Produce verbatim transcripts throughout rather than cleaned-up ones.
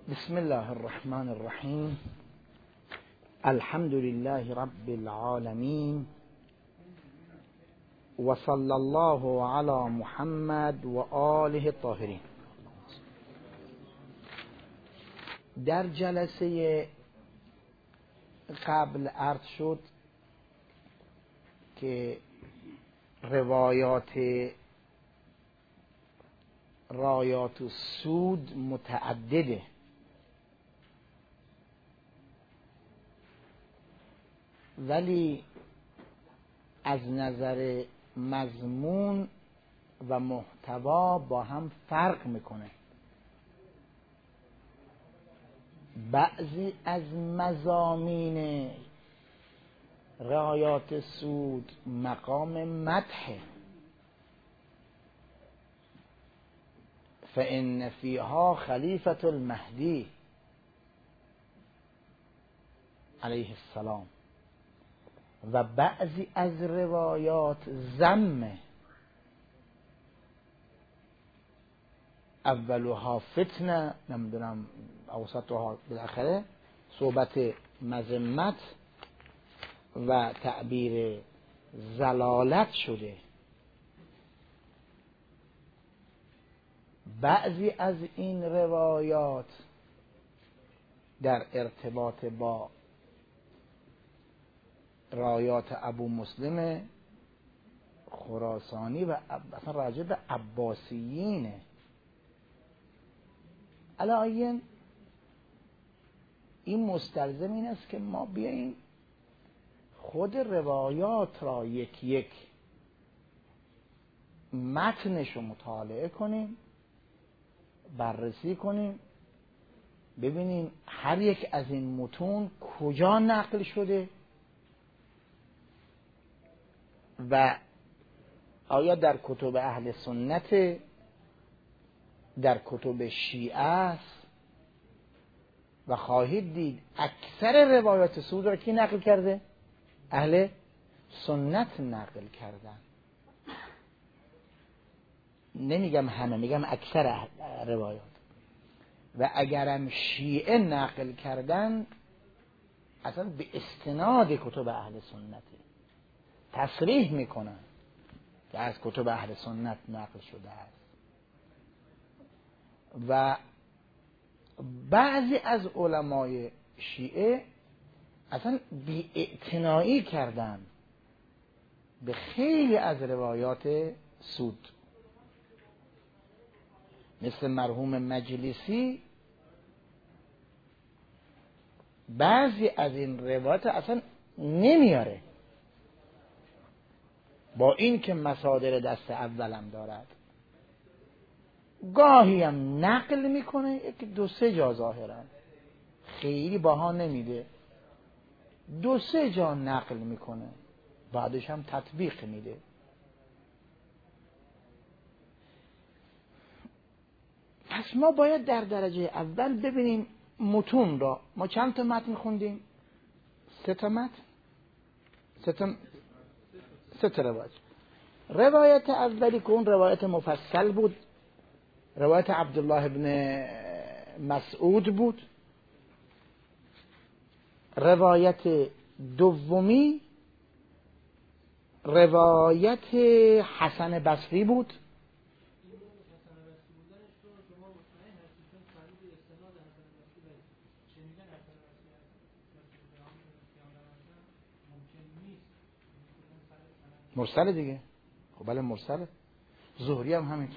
بسم الله الرحمن الرحیم. الحمد لله رب العالمین و صلی الله علی محمد و آله الطاهرین. در جلسه قبل عرض شد که روایات رایات و سود متعدده، ولی از نظر مضمون و محتوا با هم فرق میکنه. بعضی از مضامین رعایات سود مقام مدحه، فإن فیها خلیفة المهدی علیه السلام، و بعضی از روایات ذم، اولها فتنه، نمیدونم اوسطها بالاخره صحبت مذمت و تعبیر ضلالت شده. بعضی از این روایات در ارتباط با رایات ابو مسلم خراسانی و اصلا راجع به عباسیینه. علاین این مستلزم این است که ما بیاییم خود روایات را یک یک متنش رو مطالعه کنیم، بررسی کنیم، ببینیم هر یک از این متون کجا نقل شده و آیا در کتب اهل سنت، در کتب شیعه است. و خواهید دید اکثر روایات سود را کی نقل کرده؟ اهل سنت نقل کردن. نمیگم همه، میگم اکثر روایات. و اگرم شیعه نقل کردن اصلا به استناد کتب اهل سنته، تصریح میکنن که از کتب اهل سنت نقل شده است. و بعضی از علمای شیعه اصلا بی‌اعتنایی کردن به خیلی از روایات سود، مثل مرحوم مجلسی. بعضی از این روایات اصلا نمیاره، با این که مصادر دست اولم دارد. گاهی هم نقل میکنه، یک دو سه جا ظاهرا خیلی باها نمیده، دو سه جا نقل میکنه، بعدش هم تطبیق میده. پس ما باید در درجه اول ببینیم متون را. ما چند تا متن خوندیم؟ سه تا متن، سه تا سه تا روایت. روایت اولی که اون روایت مفصل بود، روایت عبدالله ابن مسعود بود. روایت دومی روایت حسن بصری بود. مرسل دیگه. خب بله مرسل. زهری هم همینطور.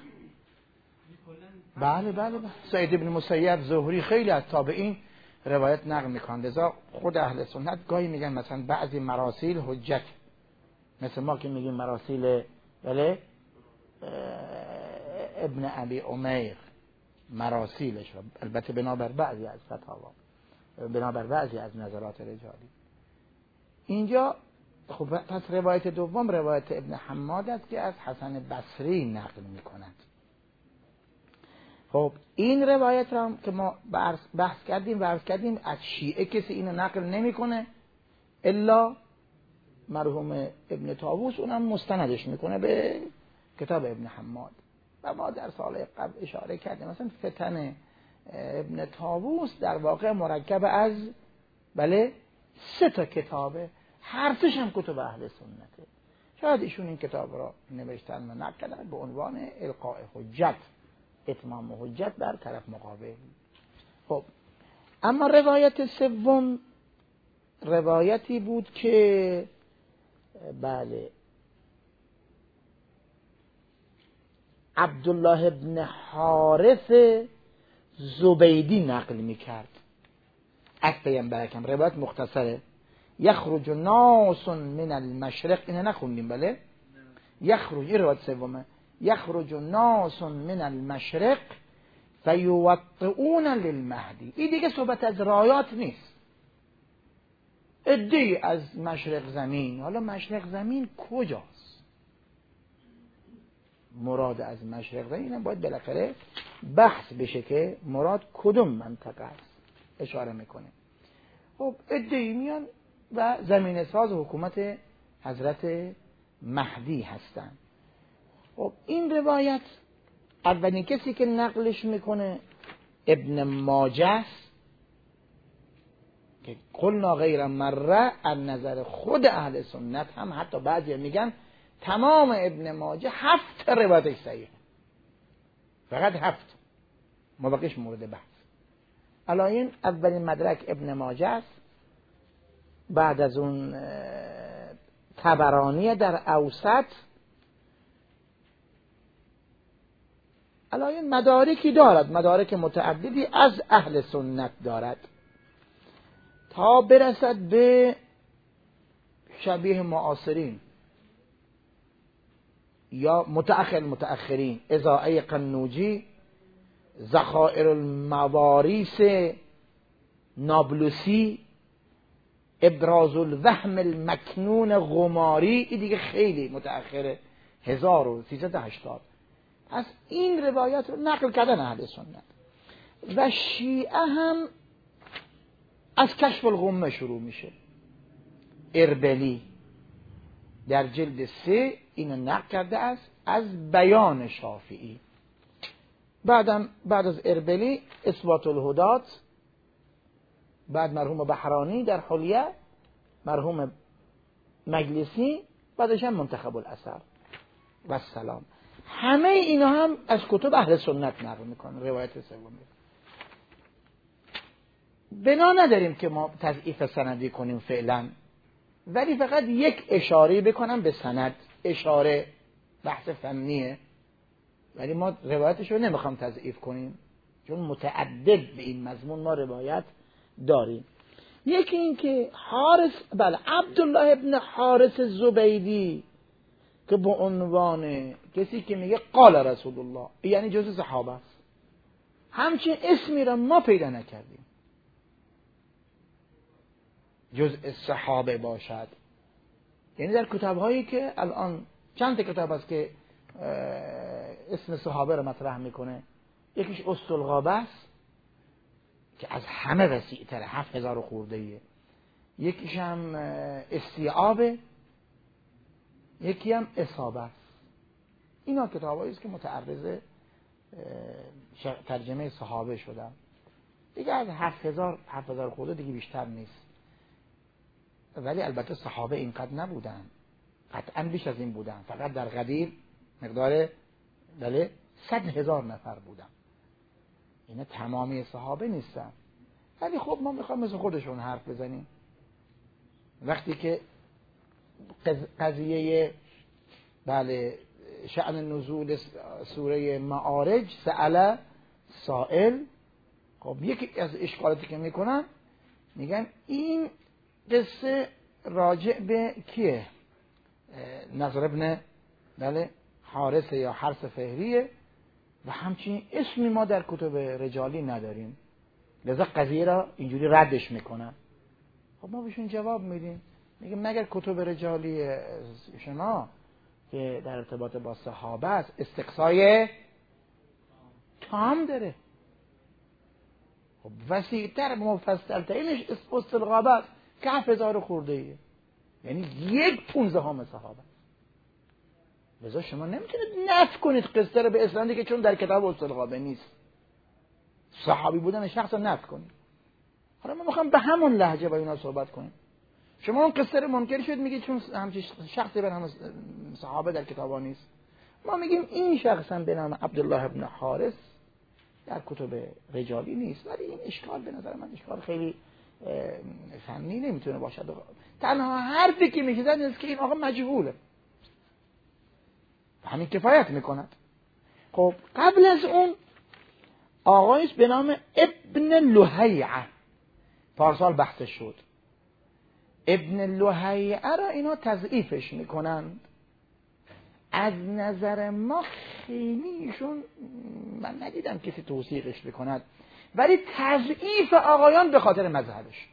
بله بله بله. سعید ابن مسیب، زهری، خیلی از تابعین روایت نقل میکنند. لذا خود اهل سنت گاهی میگن مثلا بعضی مراسیل حجت، مثل ما که میگیم مراسیل بله ابن ابی امیر مراسیلش، البته بنابر بعضی از فتاوا، بنابر بعضی از نظرات رجالی. اینجا خب پس روایت دوم روایت ابن حماد است که از حسن بصری نقل میکند. خب این روایت را هم که ما بحث کردیم و عرض کردیم از شیعه کسی اینو نقل نمیکنه الا مرحوم ابن طاووس، اونم مستندش میکنه به کتاب ابن حماد. و ما در سال قبل اشاره کردیم مثلا فتن ابن طاووس در واقع مرکب از بله سه تا کتابه، هر سه‌ش هم کتب اهل سنته. شاید ایشون این کتاب را نوشتن و نقدن به عنوان القاء حجت، اتمام حجت بر طرف مقابل. خب اما روایت سوم روایتی بود که بله عبدالله ابن حارث زبیدی نقل میکرد از پیامبر اکرم. روایت مختصره: یخرج ناس من المشرق، اینه نخوندیم بله؟ یخرج، این روایت سومه، یخرج ناس من المشرق فیوطئون للمهدی. این دیگه صحبت از رایات نیست، عده‌ای از مشرق زمین. حالا مشرق زمین کجاست؟ مراد از مشرق زمین باید بالاخره بحث بشه که مراد کدوم منطقه است. اشاره میکنه خب عده‌ای میان و زمین ساز حکومت حضرت مهدی هستن. خب این روایت اولین کسی که نقلش میکنه ابن ماجه است که قلنا غیر مره، از نظر خود اهل سنت هم حتی بعضی میگن تمام ابن ماجه هفت روایتش صحیحه، فقط هفت، مبقیش مورد بحث. الان اولین مدرک ابن ماجه است، بعد از اون طبرانی در اوسط. الان مدارکی دارد، مدارک متعددی از اهل سنت دارد تا برسد به شبیه معاصرین یا متأخر متأخرین، اضاعه قنوجی، ذخائر المواریث نابلسی، ابراز الوهم المکنون غماری، این دیگه خیلی متأخره، هزار و سیصد و هشتاد. از این روایات رو نقل کردن اهل سنت. و شیعه هم از کشف الغمه شروع میشه. اربلی در جلد سه اینو نقل کرده است از بیان شافعی. بعدم بعد از اربلی اثبات الهدات، بعد مرحوم بحرانی در حلیه، مرحوم مجلسی، بعدش هم منتخب الاثر و السلام. همه اینا هم از کتب اهل سنت نقل میکنن. روایت سوم بنا نداریم که ما تضعیف سندی کنیم فعلا، ولی فقط یک اشاره بکنم به سند، اشاره بحث فنیه، ولی ما روایتش رو نمیخوام تضعیف کنیم چون متعدد به این مضمون ما روایت داریم. یکی این که حارث، بله عبدالله ابن حارث زبیدی که به عنوان کسی که میگه قال رسول الله، یعنی جزء صحابه است، همچین اسمی را ما پیدا نکردیم جزء صحابه باشد. یعنی در کتاب‌هایی که الان چند تا کتاب است که اسم صحابه را مطرح میکنه، یکیش اسطلغابه است که از همه وسیع‌تره، هفت هزار خورده ایه، یکیش هم استیعابه، یکی هم اصابه است. اینا کتابایی است که متعرض ترجمه صحابه شدن. دیگه از هفت هزار هفت هزار خورده دیگه بیشتر نیست، ولی البته صحابه اینقدر نبودن، قطعا بیش از این بودن. فقط در غدیر مقدار بله صد هزار نفر بودن، اینا تمامی صحابه نیستن. ولی خب ما میخوایم مثل خودشون حرف بزنیم. وقتی که قضیه بله شأن نزول سوره معارج سأل سائل، خب یکی از اشکالاتی که میکنن میگن این قصه راجع به کیه؟ نضر ابن بله حارث یا حرث فهریه و همچین اسمی ما در کتب رجالی نداریم، لذا قضیه را اینجوری ردش میکنن. خب ما بهشون جواب میدیم، میگیم مگر کتب رجالی شما که در ارتباط با صحابه است استقصای تام داره؟ خب وسیع‌تر مفصل‌تر اینش اسطلغابه است که هفت هزار خورده ایه، یعنی یک پونزدهم صحابه. لذا شما نمیتونید نفی کنید قصه رو به اسنادی که چون در کتاب اسطلغابه نیست. صحابی بودن شخص رو نفی کنیم. حالا ما میخوام به همون لهجه با اینا صحبت کنیم. شما اون قصه رو منکر شد میگید چون همچین شخصی به نام صحابه در کتابا نیست. ما میگیم این شخص هم به نام عبدالله ابن حارث در کتب رجالی نیست، ولی این اشکال به نظر من اشکال خیلی فنی نمیتونه باشد. تنها حرفی که میشه زد اینه که این آقا مجهوله، همین کفایت میکند. خب قبل از اون آقایش به نام ابن لهیعه، پارسال بحث شد. ابن لهیعه را اینا تضعیفش میکنند. از نظر ما خیلیشون من ندیدم کسی توصیقش بکند، ولی تضعیف آقایان به خاطر مذهبش.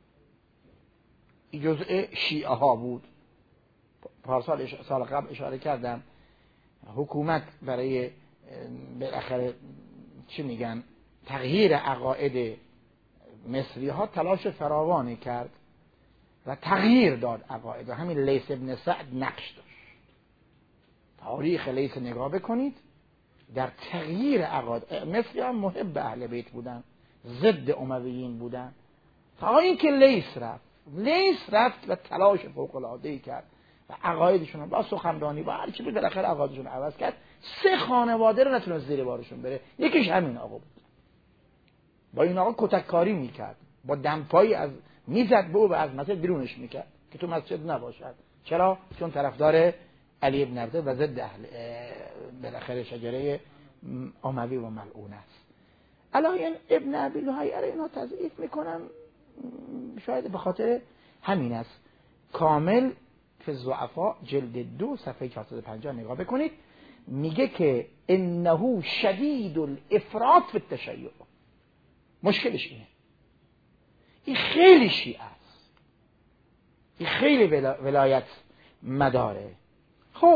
جزء شیعه ها بود. پارسال سال قبل اشاره کردم حکومت برای بالاخره چی میگن تغییر عقاید مصری ها تلاش فراوانی کرد و تغییر داد عقاید و همین لیث ابن سعد نقش داشت. تاریخ لیث نگاه بکنید، در تغییر عقاید مصری ها محب اهل بیت بودن، ضد امویین بودن، تا اینکه لیث رفت لیث رفت و تلاش فوق العاده کرد و عقایدشون با سخنرانی با هر چی بود بالاخره عقایدشون عوض کرد. سه خانواده رو نتونست زیر بارشون بره، یکیش همین آقا بود. با این آقا کتککاری میکرد، با دمپایی از میزد به او و از مسجد بیرونش میکرد که تو مسجد نباشد. چرا؟ چون طرفدار علی ابن ابی و ضد اهل بالاخره شجره اموی و ملعون است. الان ابن ابی لهیعه اینا تضعیف میکنن، شاید به خاطر همین است. کامل فی الضعفاء جلد دو صفحه چهارصد و پنجاه نگاه بکنید، میگه که انه شدید الافراط فی التشیع. مشکلش اینه، این خیلی شیعه است، این خیلی ولایت مداره. خب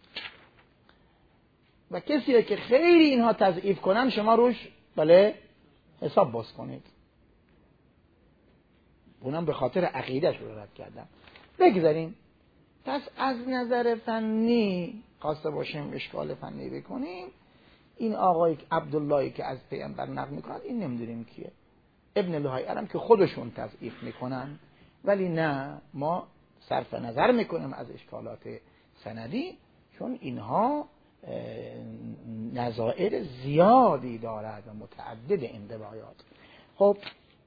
و کسی که خیلی اینها تضعیف کنن شما روش بله حساب باز کنید. اونم به خاطر عقیدهش رو رد کردن. بگذاریم. پس از نظر فنی خواسته باشیم اشکال فنی بکنیم، این آقای عبداللهی که از پیامبر نقل میکنند این نمیدونیم کیه. ابن لهیعه هم که خودشون تضعیف میکنن، ولی نه ما صرف نظر میکنیم از اشکالات سندی، چون اینها نظائر زیادی دارد و متعدد این روایات. خب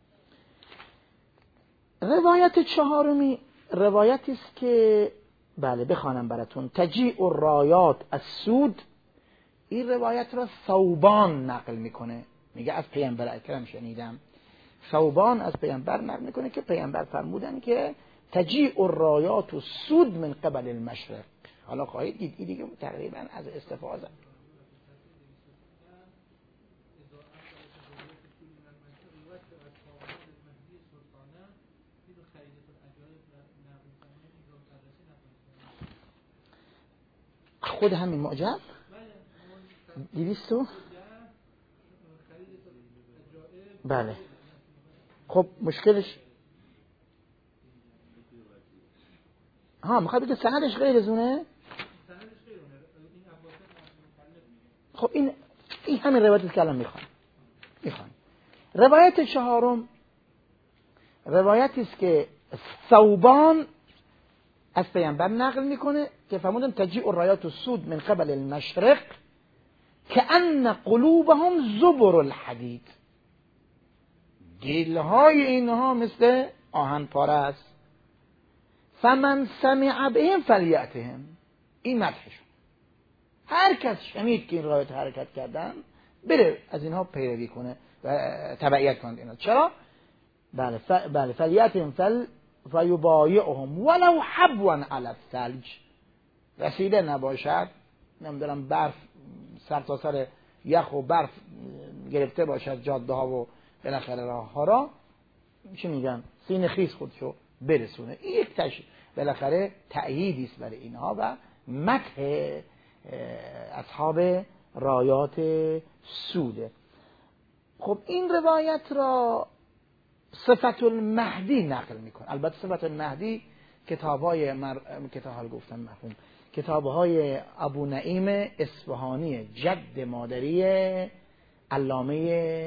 روایت چهارمی روایتی است که بله بخوانم براتون. تجیء الرایات السود، این روایت را ثوبان نقل میکنه، میگه از پیامبر اکرم شنیدم. ثوبان از پیامبر نقل میکنه که پیامبر فرمودن که تجیء الرایات السود من قبل المشرق. حالا خواهید دید این دیگه تقریبا از استفاده. خود همین معجم دویستو بله. خب مشکلش ها میخواد بگه سندش غیر از اونه. خب این این همین روایتی که الان میخوام میخوام روایت چهارم روایتی است که ثوبان از پیامبر نقل میکنه که فرمودن تجیء الرایات السود من قبل المشرق کأن قلوبهم زبر الحدید. دلهای اینها مثل آهن پاره است. فمن سمع بهم فلیأتهم، این مدحشون. هر کس شنید که این روایت حرکت کردن بره از اینها پیروی کنه و تبعیت کنه اینا. چرا؟ بله ف... بله فلیأتهم فل فیبایعهم ولو حبوا علی الثلج. رسیده نباشد، نمیدونم برف سر تا سر یخ و برف گرفته باشد جاده ها و بالاخره راه ها را، چی میگن سینه خیز خودشو برسونه. این یک تش بالاخره تأییدی است برای اینها و مدح اصحاب رایات سوده. خب این روایت را صفت المهدی نقل میکنه. البته صفت المهدی کتاب‌های مر... کتاب حال گفتم مفهوم کتاب‌های ابو نعیم اصفهانی جد مادری علامه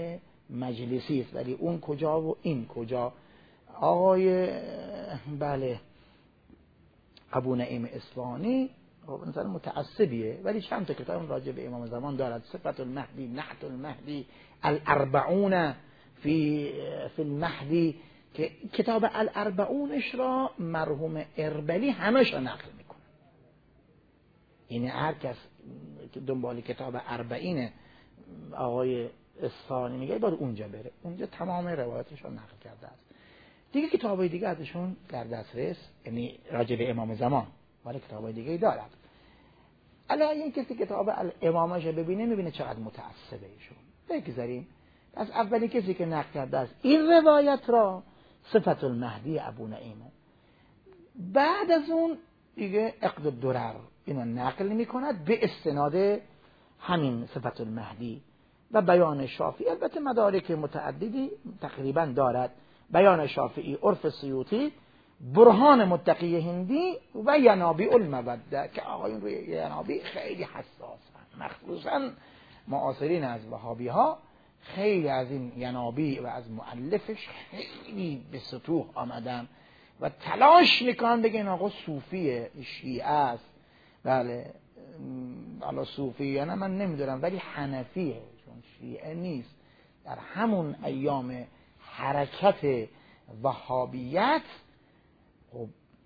مجلسی است، ولی اون کجا و این کجا. آقای بله ابو نعیم اصفهانی مثلا متعصبیه، ولی چند تا کتاب راجع به امام زمان دارد. صفت المهدی، نعت المهدی، الاربعون فی فی المهدی، که کتاب الاربعونش را مرحوم اربلی همش را نقل میکنه. یعنی هر کس دنبال کتاب اربعین آقای اصفهانی میگه باید اونجا بره، اونجا تمام روایاتش را نقل کرده است. دیگه کتابای دیگه ازشون در دسترس، یعنی راجع به امام زمان، ولی کتابای دیگه دارد. الان این کسی کتاب الامامش ببینه میبینه چقدر متعصبه ایشون. بگذاریم. پس اولی کسی که نقل کرده است این روایت را صفت المهدی ابو نعیمه. بعد از اون دیگه عقد الدرر اینو نقل میکند به استناد همین صفت المهدی و بیان شافعی. البته مدارک متعددی تقریبا دارد، بیان شافعی، عرف سیوطی، برهان متقی هندی و ینابیع الموده، که آقایون روی ینابیع خیلی حساسن، مخصوصا معاصرین از وهابی ها خیلی از این ینابیع و از مؤلفش خیلی به سطوح آمدن و تلاش میکنن بگن آقا صوفیه، شیعه است. بله حالا صوفی یا نه من نمیدونم، ولی حنفیه، چون شیعه نیست. در همون ایام حرکت وهابیت خب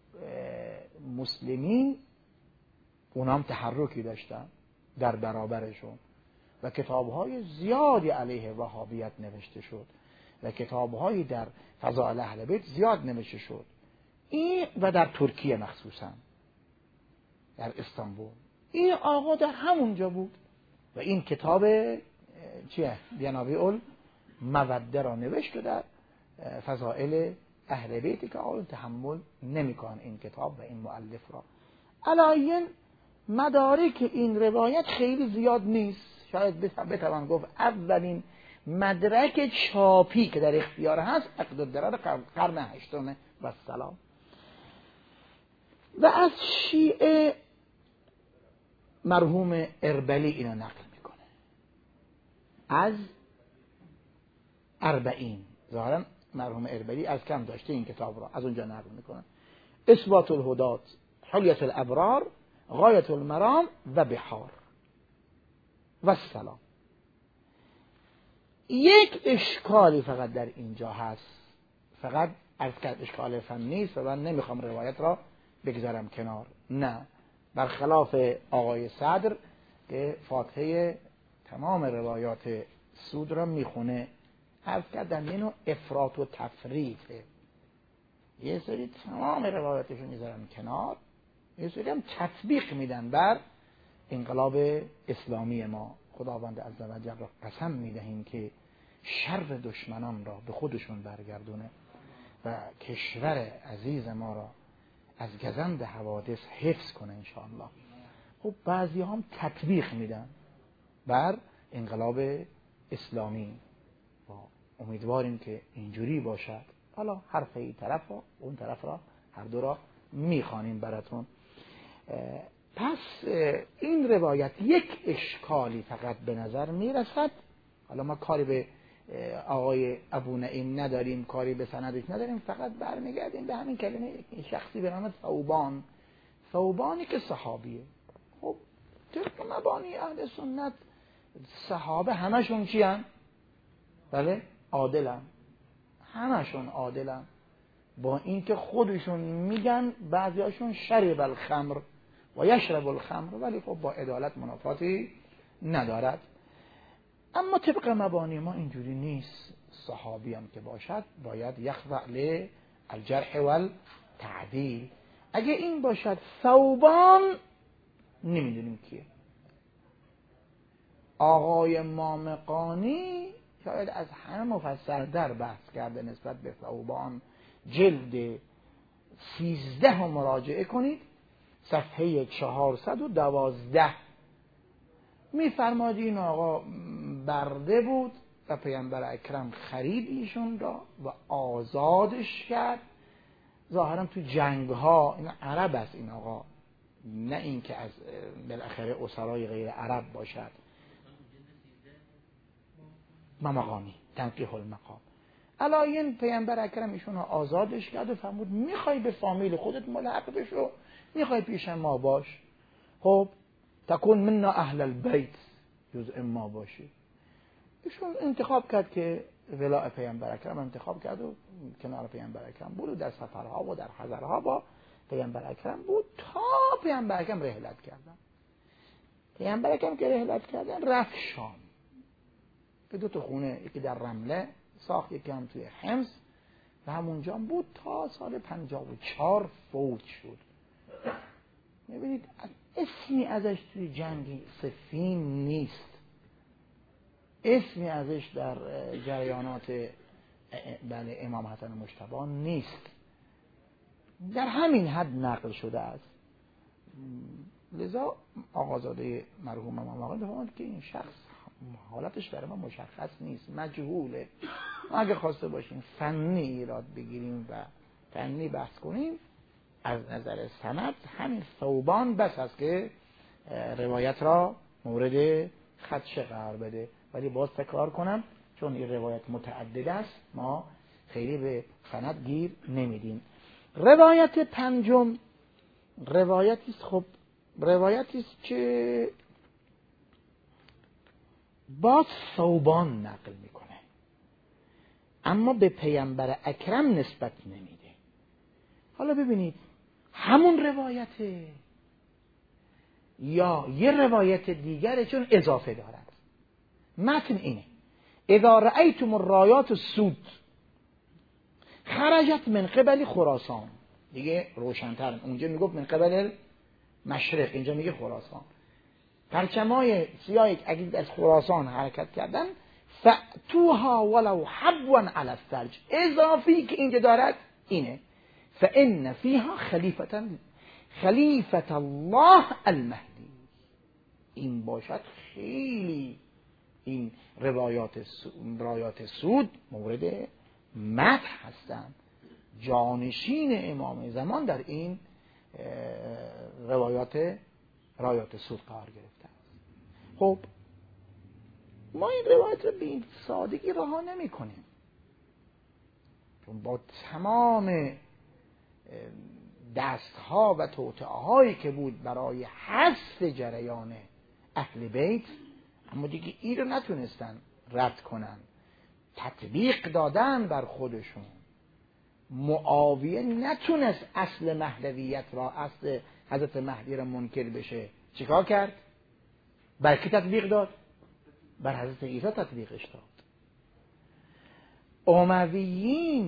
مسلمین اونام تحرکی داشتن در برابرشون و کتاب‌های زیادی علیه وهابیت نوشته شد و کتاب‌هایی در فضائل اهل بیت زیاد نوشته شد. این و در ترکیه مخصوصا در استانبول. این آقا در همونجا بود و این کتاب چیه؟ ینابیع الموده را نوشت در فضائل اهل بیتی که آقا تحمل نمی‌کنن این کتاب و این مؤلف را. علاین مدارک این روایت خیلی زیاد نیست. شاید بتوان گفت اولین مدرک چاپی که در اختیار هست عقد الدرر قرن هشتم و سلام. و از شیعه مرحوم اربلی اینو نقل میکنه از اربعین. ظاهرا مرحوم اربلی از کم داشته این کتاب را، از اونجا نقل میکنه. اثبات الهدات، حلیت الابرار، غایت المرام و بحار و سلام. یک اشکالی فقط در اینجا هست، فقط از کرد اشکال فنی است و من نمیخوام روایت را بگذارم کنار. نه، برخلاف آقای صدر که فاتحه تمام روایات سود را میخونه، عرض کردن اینو افراط و تفریطه. یه سری تمام روایاتشو میذارن کنار، یه سری هم تطبیق میدن بر انقلاب اسلامی ما. خداوند عزوجل را قسم میدهیم که شر دشمنان را به خودشون برگردونه و کشور عزیز ما را از گزند حوادث حفظ کنه انشاءالله. خب بعضی هم تطبیق میدن بر انقلاب اسلامی و امیدواریم که اینجوری باشد. حالا حرف این طرف و اون طرف را هر دو را میخوانیم براتون. پس این روایت یک اشکالی فقط به نظر میرسد. حالا ما کاری به آقای ابو نعیم نداریم، کاری به سندش نداریم، فقط برمیگردیم به همین کلمه شخصی به نام ثوبان. ثوبانی که صحابیه. خب طبق مبانی اهل سنت صحابه همشون چی هن؟ بله عادلن، همشون عادلن، با اینکه خودشون میگن بعضیاشون شرب الخمر و یشرب الخمر، ولی خب با عدالت منافاتی ندارد. اما طبق مبانی ما اینجوری نیست. صحابی هم که باشد باید یخضع للجرح والتعدیل. اگه این باشد ثوبان نمیدونیم کیه. آقای مامقانی شاید از همه مفصل در بحث کرده نسبت به ثوبان. جلد سیزده رو مراجعه کنید، صفحه چهارصد و دوازده. میفرماد این آقا برده بود و پیامبر اکرم خرید ایشون را و آزادش کرد. ظاهرا تو جنگ ها، این عرب است این آقا، نه این که از بالاخره اسرای غیر عرب باشد. مامقانی تنقیح المقام. علاین پیامبر اکرم ایشون آزادش کرد و فرمود میخوای به فامیل خودت ملحق بشو، میخوای پیش ما باش، خب تکون منا اهل البیت، جزء ما باشی. ایشون انتخاب کرد که ولای پیامبر اکرم انتخاب کرد و کنار پیامبر اکرم بود و در سفرها و در حضرها با پیامبر اکرم بود تا پیامبر اکرم رحلت کردن. پیامبر اکرم که رحلت کردن رفت شام، به دو تا خونه، یکی در رمله ساخت، یکی هم توی حمص و همونجا بود تا سال پنجاه و چهار فوت شد. میبینید اسمی ازش توی جنگ صفین نیست، اسمی ازش در جریانات بله امام حسن مجتبی نیست، در همین حد نقل شده است. لذا آقازاده مرحوم امام آقا بفرمایند که این شخص حالتش برای ما مشخص نیست، مجهوله. اگه خواسته باشیم فنی ایراد بگیریم و فنی بحث کنیم، از نظر سند همین ثوبان بس است که روایت را مورد خدشه قرار بده. ولی باز تکرار کنم چون این روایت متعدد است ما خیلی به سند گیر نمیدیم. روایت پنجم روایتی است، خب روایتی است که باز ثوبان نقل میکنه اما به پیامبر اکرم نسبت نمیده. حالا ببینید همون روایته یا یه روایت دیگره چون اضافه دارد. متن اینه: اذا رأیتم الرایات السود خرجت من قبل خراسان، دیگه روشن‌تر، اونجا میگفت من قبل مشرق، اینجا میگه خراسان. پرچمای سیاه اگه از خراسان حرکت کردن، فأتوها ولو حبوا علی الثلج، اضافی که اینجا دارد اینه: فإن فيها خلیفة خلیفة الله المهدی. این باشد خیلی این روایات روایات سود مورد مدح هستند، جانشین امام زمان در این روایات روایات سود قرار گرفته است. خب ما این روایت رو به این سادگی رها نمی کنیم، چون با تمام دستها و توطئه‌هایی که بود برای حذف جریان اهل بیت، اما دیگه این رو نتونستن رد کنن، تطبیق دادن بر خودشون. معاویه نتونست اصل مهدویت را، اصل حضرت مهدی را منکر بشه. چیکار کرد؟ بر کی تطبیق داد؟ بر حضرت عیسی تطبیقش داد. امویین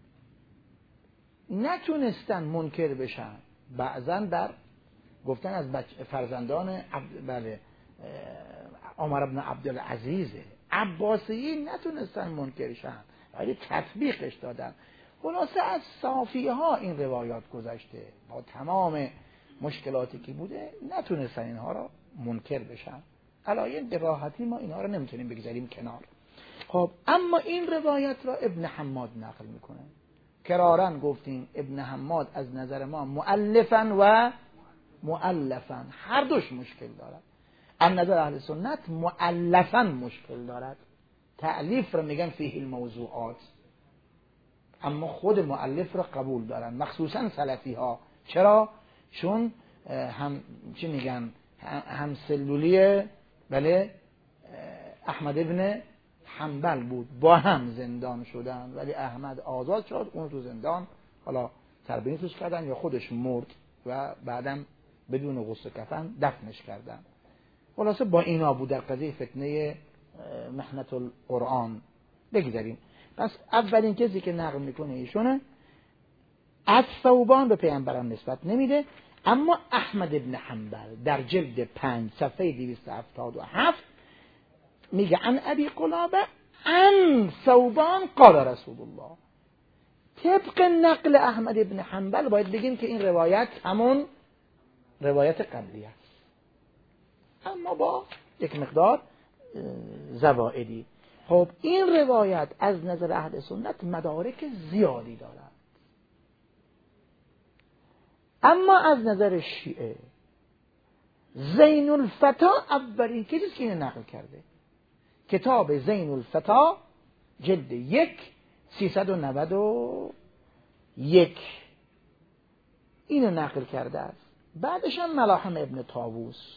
نتونستن منکر بشن، بعضا در گفتن از فرزندان عبد بله عمر بن عبدالعزیز. عباسیین نتونستن منکر شن ولی تطبیقش دادن. خلاصه از صافیه ها این روایات گذشته، با تمام مشکلاتی که بوده نتونستن اینها را منکر بشن. علاین به راحتی ما اینها را نمیتونیم بگذاریم کنار. خب اما این روایت را ابن حماد نقل میکنه. کرارن گفتیم ابن حماد از نظر ما مؤلفن و مؤلفن هر دوش مشکل دارد. از نظر اهل سنت مؤلفن مشکل دارد، تألیف را میگن فیه الموضوعات، اما خود مؤلف را قبول دارن، مخصوصا سلفی ها. چرا؟ چون هم چی میگن هم سلولی بله احمد ابن حنبل بود، با هم زندان شدن ولی احمد آزاد شد، اون تو زندان حالا تربیتش کردن یا خودش مرد و بعدم بدون غسل کفن دفنش کردن. خلاصه با اینا بود در قضیه فتنه محنت القرآن. بگذاریم. پس اولین کسی که نقل میکنه ایشونه، از ثوبان به پیامبران نسبت نمیده، اما احمد ابن حنبل در جلد پنج صفحه دویست و هفتاد و هفت میگه عن ابی قلابه عن ثوبان قال رسول الله. طبق نقل احمد ابن حنبل باید بگیم که این روایت همون روایت قبلی است، اما با یک مقدار زوائدی. خب این روایت از نظر اهل سنت مدارک زیادی دارد، اما از نظر شیعه زین الفتا اولین کسی که اینو نقل کرده، کتاب زین الفتا جلد یک سیصد و نود و یک اینو نقل کرده است. بعدش هم ملاحم ابن طاووس،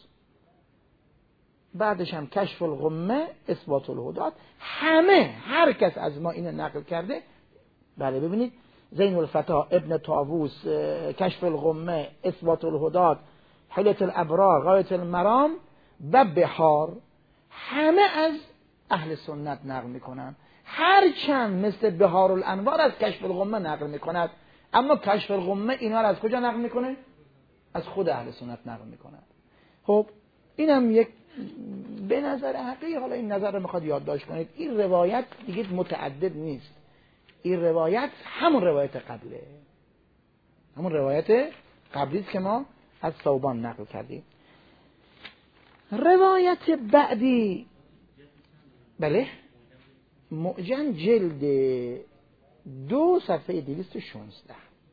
بعدش هم کشف الغمه، اثبات الهدات. همه هر کس از ما اینو نقل کرده. بله ببینید زین الفتا، ابن طاووس، کشف الغمه، اثبات الهدات، حلت الابرار، غایت المرام و بحار، همه از اهل سنت نقل میکنن. هر چند مثل بحار الانوار از کشف الغمه نقل میکند، اما کشف الغمه اینا رو از کجا نقل میکنه؟ از خود اهل سنت نقل میکنند. خب اینم یک به نظر حقیقی، حالا این نظر رو میخواد یادداشت کنید، این روایت دیگه متعدد نیست، این روایت همون روایت قبله، همون روایت قبلی است که ما از ثوبان نقل کردیم. روایت بعدی، بله، معجم جلد دو صفحه دویست و شانزده.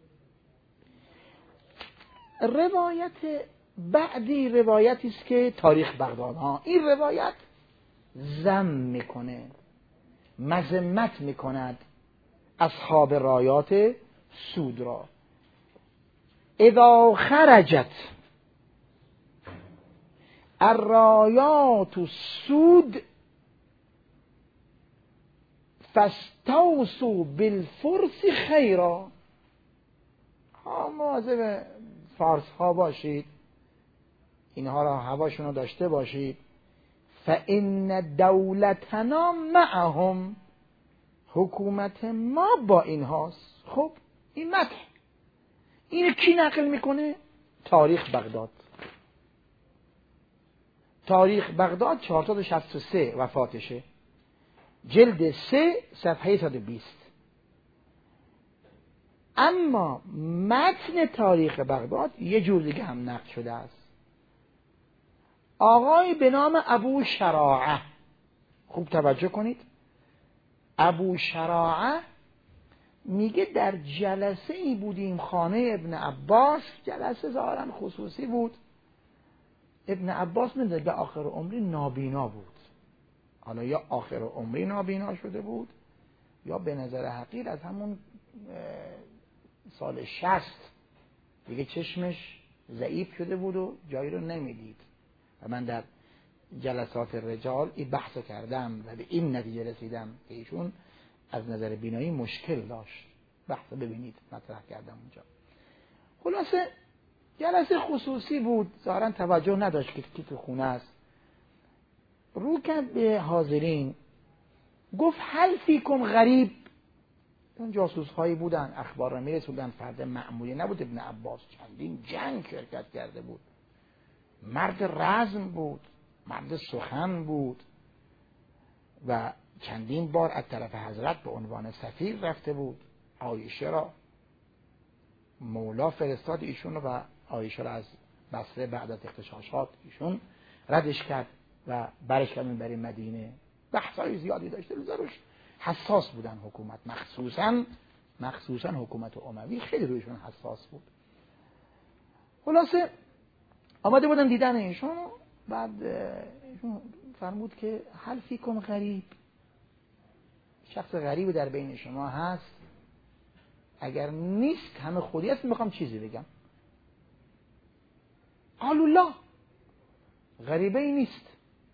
روایت بعدی روایتی است که تاریخ بغداد ها، این روایت ذم میکنه، مذمت میکند اصحاب رایات سود را. اذا خرجت الرایات السود فاستوصوا بالفرس خیرا. ها مواظب فارس ها باشید، اینها را هواشون رو داشته باشید. فإن دولتنا معهم، حکومت ما با اینهاست. خب این متن این کی نقل میکنه؟ تاریخ بغداد. تاریخ بغداد چهارصد و شصت و سه وفاتشه، جلد سه صفحه صد و بیست. اما متن تاریخ بغداد یه جور دیگه هم نقل شده است. آقای به نام ابو شراعه، خوب توجه کنید، ابو شراعه میگه در جلسه ای بودیم خانه ابن عباس، جلسه ظاهرا خصوصی بود. ابن عباس میدونه به آخر عمری نابینا بود، حالا یا آخر عمری نابینا شده بود یا به نظر حقیر از همون سال شصت دیگه چشمش ضعیف شده بود و جایی رو نمیدید. و من در جلسات رجال این بحث کردم و به این نتیجه رسیدم که ایشون از نظر بینایی مشکل داشت. بحث ببینید مطرح کردم اونجا. خلاصه جلسه خصوصی بود، ظاهرا توجه نداشت که کی تو خونه است. رو کرد به حاضرین، گفت هل فیکم غریب. اون جاسوس هایی بودن، اخبار را میرسوندن، فرد معمولی نبود. ابن عباس چندین جنگ شرکت کرده بود، مرد رزم بود، مرد سخن بود و چندین بار از طرف حضرت به عنوان سفیر رفته بود. عایشه را مولا فرستاد ایشون و عایشه را از بصره بعد از اغتشاشات ایشون ردش کرد و برش کردن برای مدینه. بحثای زیادی داشته، روش حساس بودن حکومت، مخصوصا مخصوصا حکومت اموی خیلی رویشون حساس بود. خلاصه آمده بودن دیدن ایشون، بعد ایشون فرمود که هل فیکم غریب، شخص غریب در بین شما هست؟ اگر نیست همه خودی است، میخوام چیزی بگم. قالوا لا، غریبه ای نیست.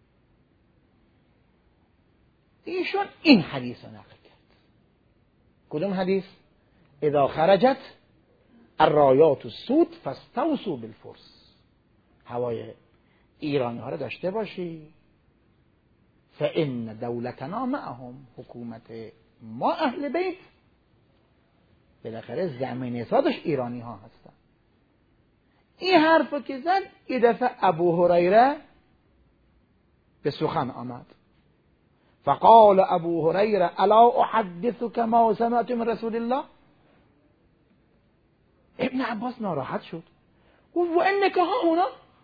ایشون این حدیث رو نقل کرد. کدوم حدیث؟ اذا خرجت الرایات السود فاستوصوا بالفرس. هوای ایرانی ها رو داشته باشی. فإن دولتنا معهم، حکومت ما اهل بیت بالاخره زمین سازش ایرانی ها هستن. این حرف که زد یه دفعه ابو هریره به سخن آمد. فقال ابو هریره الا احدثك ما سمعت من رسول الله. ابن عباس ناراحت شد، گفت و انک ها هنا،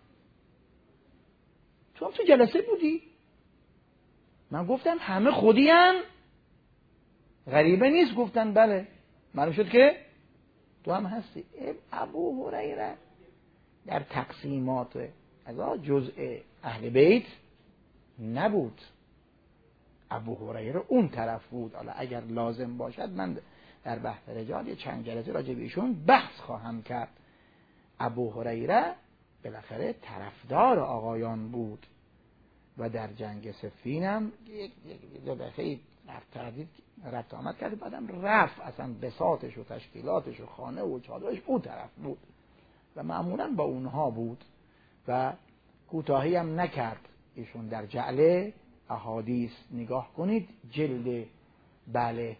تو هم تو جلسه بودی؟ من گفتم همه خودی هن، غریبه نیست. گفتن بله. معلوم شد که تو هم هستی. ابو هریره در تقسیمات از جزء اهل بیت نبود. ابو هریره اون طرف بود. حالا اگر لازم باشد من در بحث رجال یه چند جلسه راجع به ایشون بحث خواهم کرد. ابو هریره بالاخره طرفدار آقایان بود و در جنگ صفین هم یک دو دفعه تردید رفت آمد کرد، بعدم رفت اصلا بساطش و تشکیلاتش و خانه و چادرش اون طرف بود و معمولا با اونها بود و کوتاهی هم نکرد ایشون در جعل احادیث. نگاه کنید جلد بله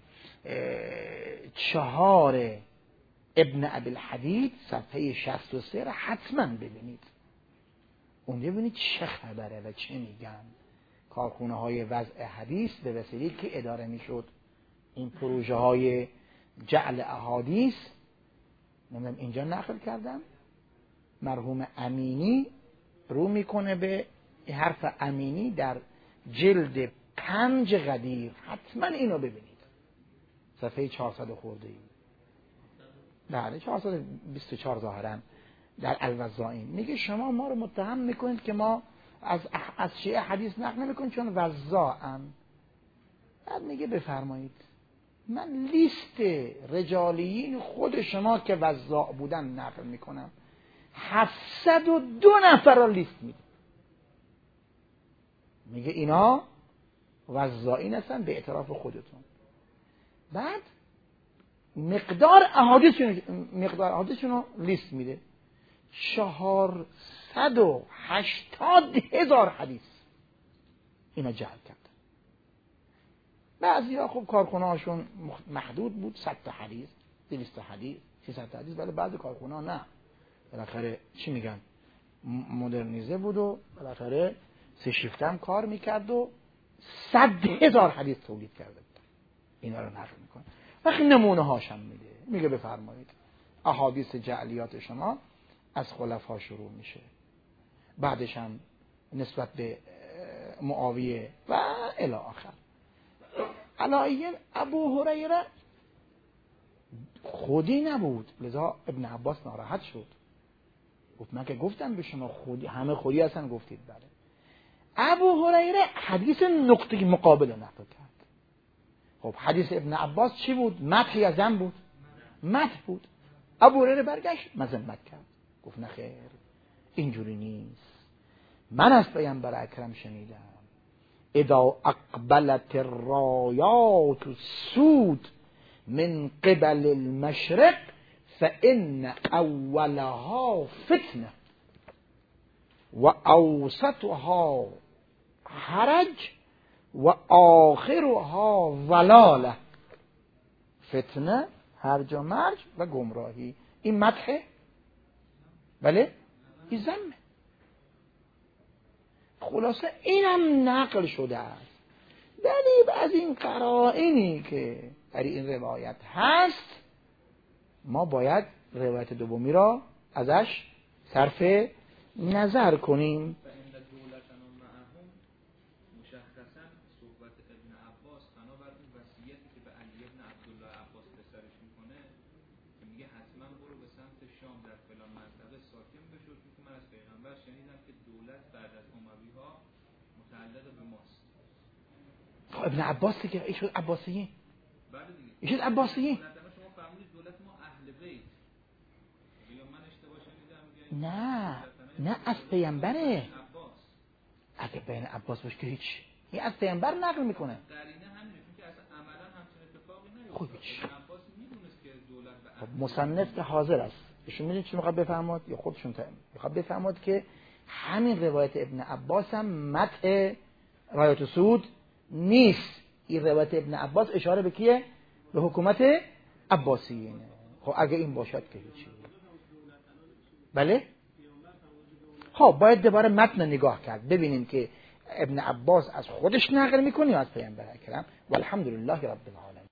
چهار ابن ابی الحدید صفحه شصت و سه را حتما ببینید، اونجا ببینید چه خبره و چه میگن. کارخونه های وضع حدیث به وسیله که اداره میشد این پروژه های جعل احادیث. نمیدونم اینجا نقل کردم، مرحوم امینی رو میکنه به حرف امینی در جلد پنج غدیر، حتما اینو ببینید صفحه چهارصد خورده ای، بله چهارصد و بیست و چهار ظاهرا در الوزائین. میگه شما ما رو متهم میکنید که ما از از شیعه حدیث نقل نمیکنیم چون وزاعن. بعد میگه بفرمایید من لیست رجالیین خود شما که وزاع بودن نقل میکنم، هفتصد و دو نفر را لیست میده. میگه اینا وزاعین هستن به اعتراف خودتون. بعد مقدار احادیثشون مقدار احادیثشون رو لیست میده، چهارصد و هشتاد هزار حدیث اینا جعل کرد. بعضیا خب کارخونه هاشون محدود بود، صد تا حدیث، دویست تا حدیث، سیصد تا حدیث، ولی بعضی کارخونه ها نه، بالاخره چی میگن مدرنیزه بود و بالاخره سه شیفت هم کار میکرد و صد هزار حدیث تولید کرده بود. اینا رو نقل میکنه. وقتی نمونه هاشم میده، میگه بفرمایید احادیث جعلیات شما از خلفا شروع میشه، بعدش هم نسبت به معاویه و الی آخر. علایین ابو هریره خودی نبود، لذا ابن عباس ناراحت شد، گفت من که گفتم به شما خودی، همه خودی هستن. گفتید بله. ابو هریره حدیث نقطه مقابل نقل کرد. خب حدیث ابن عباس چی بود؟ مدح یا ذم بود؟ مدح بود. ابو هریره برگشت مذمت کرد، گفت نه خیر اینجوری نیست، من از پیامبر اکرم شنیدم اذا اقبلت الرايات السود من قبل المشرق فإن اولها فتنه و اوسطها حرج و آخرها ضلاله. فتنه، هرج و مرج و گمراهی. این مدحه؟ بله این ذمه. خلاصه اینم نقل شده است، ولی از این قرائنی که در این روایت هست ما باید روایت دومی را ازش صرف نظر کنیم. ابن عباس دیگه ایشون عباسیه، ایشون عباسیه. نه نه از پیامبره. اگه بین عباس باشه که هیچ، این از پیامبر نقل میکنه. خب هیچ. خب مصنف که حاضر است، ایشون میدونید چی میخواد بفرماد یا خودشون میخواد بفرماد که همین روایت ابن عباس هم مدح رایات سود نیست. این روایت ابن عباس اشاره به کیه؟ به حکومت عباسیینه. خب اگه این باشد که هیچی. بله؟ خب باید دوباره متن نگاه کرد ببینیم که ابن عباس از خودش نقل میکنه یا از پیامبر اکرم. والحمدلله رب العالمین.